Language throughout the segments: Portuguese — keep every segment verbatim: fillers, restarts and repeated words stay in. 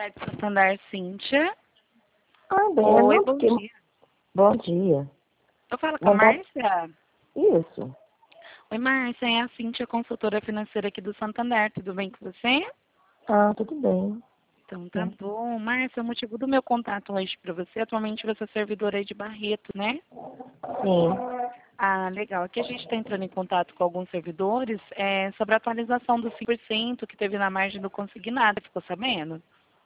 Crédito Santander, Cíntia. Ah, bem, Oi, não, bom porque... dia. Bom dia. Eu falo com a Mandar- Márcia? Isso. Oi, Márcia, é a Cíntia, consultora financeira aqui do Santander. Tudo bem com você? Ah, tudo bem. Então tá Sim. bom. Márcia, o motivo do meu contato hoje para você, atualmente você é servidora aí de Barreto, né? Sim. Ah, legal. Aqui a gente está entrando em contato com alguns servidores é, sobre a atualização do cinco por cento que teve na margem do consignado. Ficou sabendo?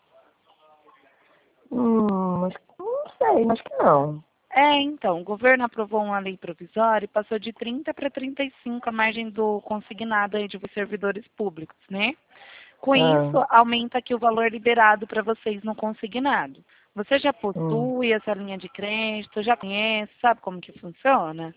Hum, mas não sei, acho que não. É, então, o governo aprovou uma lei provisória e passou de trinta para trinta e cinco a margem do consignado aí de servidores públicos, né? Com isso, Ah, aumenta aqui o valor liberado para vocês no consignado. Você já hum. possui essa linha de crédito, já conhece, sabe como que funciona?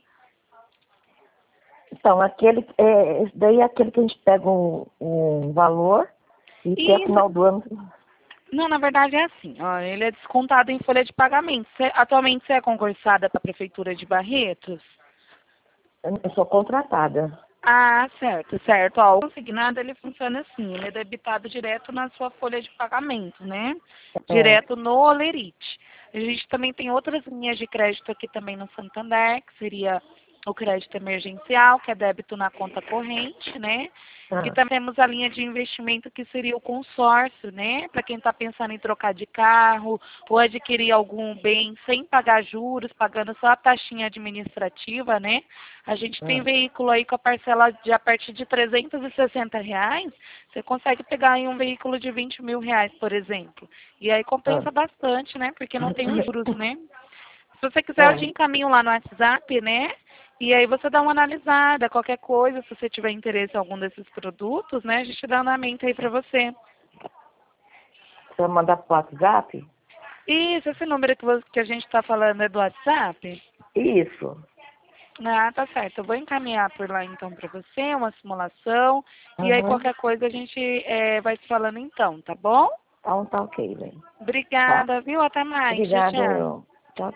Então, aquele, é, esse daí é aquele que a gente pega um, um valor e até o Isso. final do ano Não, na verdade é assim, ó, ele é descontado em folha de pagamento. Você- atualmente você é concursada para a Prefeitura de Barretos? eu sou contratada. Ah, certo, certo. Ó, o consignado ele funciona assim, ele é debitado direto na sua folha de pagamento, né? É. Direto no Olerite. A gente também tem outras linhas de crédito aqui também no Santander, que seria o crédito emergencial, que é débito na conta corrente, né? E Ah, também temos a linha de investimento, que seria o consórcio, né? Para quem está pensando em trocar de carro ou adquirir algum bem sem pagar juros, pagando só a taxinha administrativa, né? A gente tem ah, veículo aí com a parcela de a partir de trezentos e sessenta reais, você consegue pegar aí um veículo de vinte mil reais, por exemplo. E aí ah. compensa bastante, né? Porque não tem os juros, né? Se você quiser, eu te É. encaminho lá no WhatsApp, né? E aí você dá uma analisada, qualquer coisa, se você tiver interesse em algum desses produtos, né? A gente dá uma mente aí pra você. Você vai mandar pro WhatsApp? Isso, esse número que, você, que a gente está falando é do WhatsApp? Isso. Ah, tá certo. Eu vou encaminhar por lá então para você, uma simulação. E aí Aham. qualquer coisa a gente é, vai se falando então, tá bom? Então tá ok, velho. Tá? Obrigada, viu? Até mais. Tchau, Obrigada, tchau. eu.